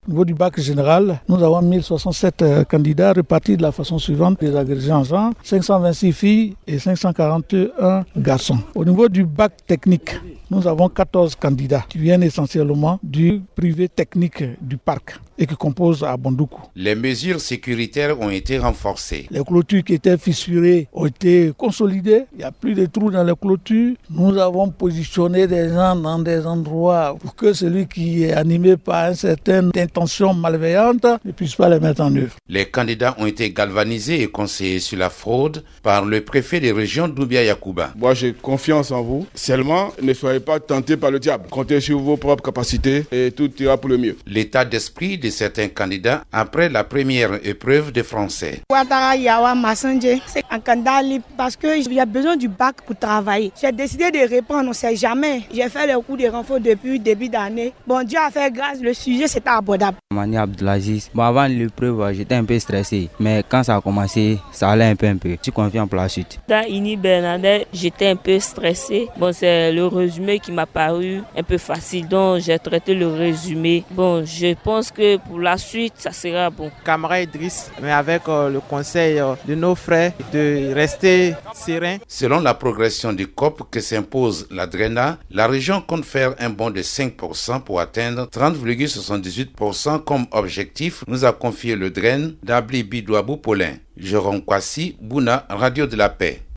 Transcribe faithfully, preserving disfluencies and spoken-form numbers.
Au niveau du bac général, nous avons mille soixante-sept euh, candidats répartis de la façon suivante, des agrégés en genre, cinq cent vingt-six filles et cinq cent quarante et un garçons. Au niveau du bac technique, nous avons quatorze candidats qui viennent essentiellement du privé technique du parc et qui composent à Bondoukou. Les mesures sécuritaires ont été renforcées. Les clôtures qui étaient fissurées ont été consolidées. Il n'y a plus de trous dans les clôtures. Nous avons positionné des gens dans des endroits pour que celui qui est animé par une certaine intention malveillante ne puisse pas les mettre en œuvre. Les candidats ont été galvanisés et conseillés sur la fraude par le préfet des régions Doubia Yacouba. Moi, j'ai confiance en vous. Seulement, ne soyez pas tentés par le diable. Comptez sur vos propres capacités et tout ira pour le mieux. L'état d'esprit des certains candidats après la première épreuve de français. C'est un candidat libre parce qu'il y a besoin du bac pour travailler. J'ai décidé de reprendre, on ne sait jamais. J'ai fait le cours de renfort depuis le début d'année. Bon Dieu a fait grâce, le sujet c'était abordable. Mani Abdelaziz. Bon, avant l'épreuve, j'étais un peu stressé. Mais quand ça a commencé, ça allait un peu un peu. Je suis confiant pour la suite. Dans Ini Bernadette, j'étais un peu stressé. Bon, c'est le résumé qui m'a paru un peu facile. Donc j'ai traité le résumé. Bon, je pense que pour la suite, ça sera bon. Camara Idriss, mais avec euh, le conseil euh, de nos frères, de rester serein. Selon la progression du C O P que s'impose la DRENA, la région compte faire un bond de cinq pour cent pour atteindre trente virgule soixante-dix-huit pour cent comme objectif, nous a confié le D R E N d'Abli Bidouabou Paulin. Jérôme Kwasi, Bouna, Radio de la Paix.